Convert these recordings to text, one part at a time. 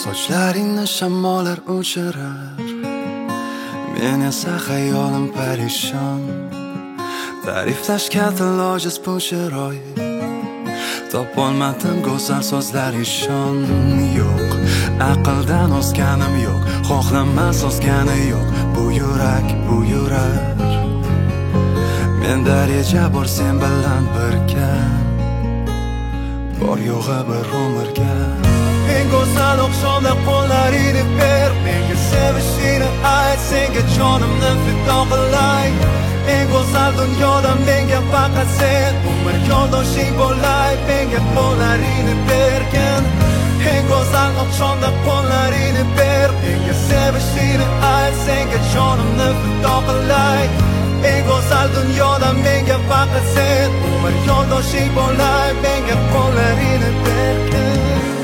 Sochlaringni shamollar o'chirar, men esa xayolim parishon. Ta'riflashga til ojiz bu chiroy, topolmadim go'zal so'zlar ishon. Yo'q, aqldan o'zganim yo'q, xohlamas o'zgani yo'q. Bu yurak menda reja bor sen bilan birga, bor yo'g'i bir umrga. En go'zal oqshomda qo'llaringni ber, menga sevishingni ayt, senga jonimni fido qilay. En go'zal dunyoda menga faqat sen, umr yo'ldoshing bo'lay, menga qo'llaringni bergin. En go'zal oqshomda qo'llaringni ber, menga sevishingni ayt, senga jonimni fido qilay. En go'zal dunyoda menga faqat sen, umr yo'ldoshing bo'lay, menga qo'llaringni bergin.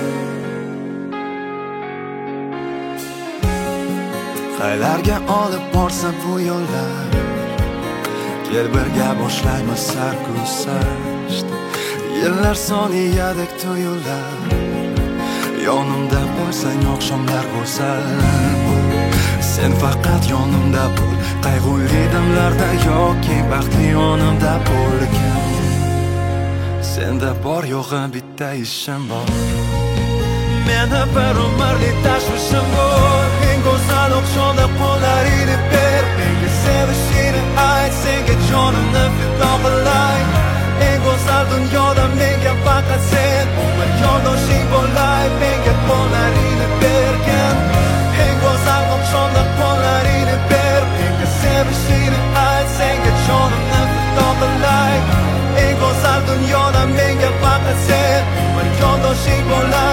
Qaylarga olib borsa bu yo'llar, kel birga boshlaymiz sarguzasht. Yillar soniyadek tuyular, yonimda bo'lsang oqshomlar go'zal bo'l. Sen faqat yonimda bo'l, qayg'uli damlarda yoki baxtli yonimda bo'lgin. Senda bor yo'g'i bitta ishim bor, meni bir umrlik tashvishim bor. En go'zal oqshomda qo'llaringni ber, menga sevishingni ayt, senga jonimni fido qilay. En go'zal dunyoda menga faqat sen, umr yo'ldoshing bo'lay, menga qo'llaringni bergin. En go'zal oqshomda qo'llaringni ber, menga sevishingni ayt, senga jonimni fido qilay. En go'zal dunyoda menga faqat sen, umr yo'ldoshing bo'lay.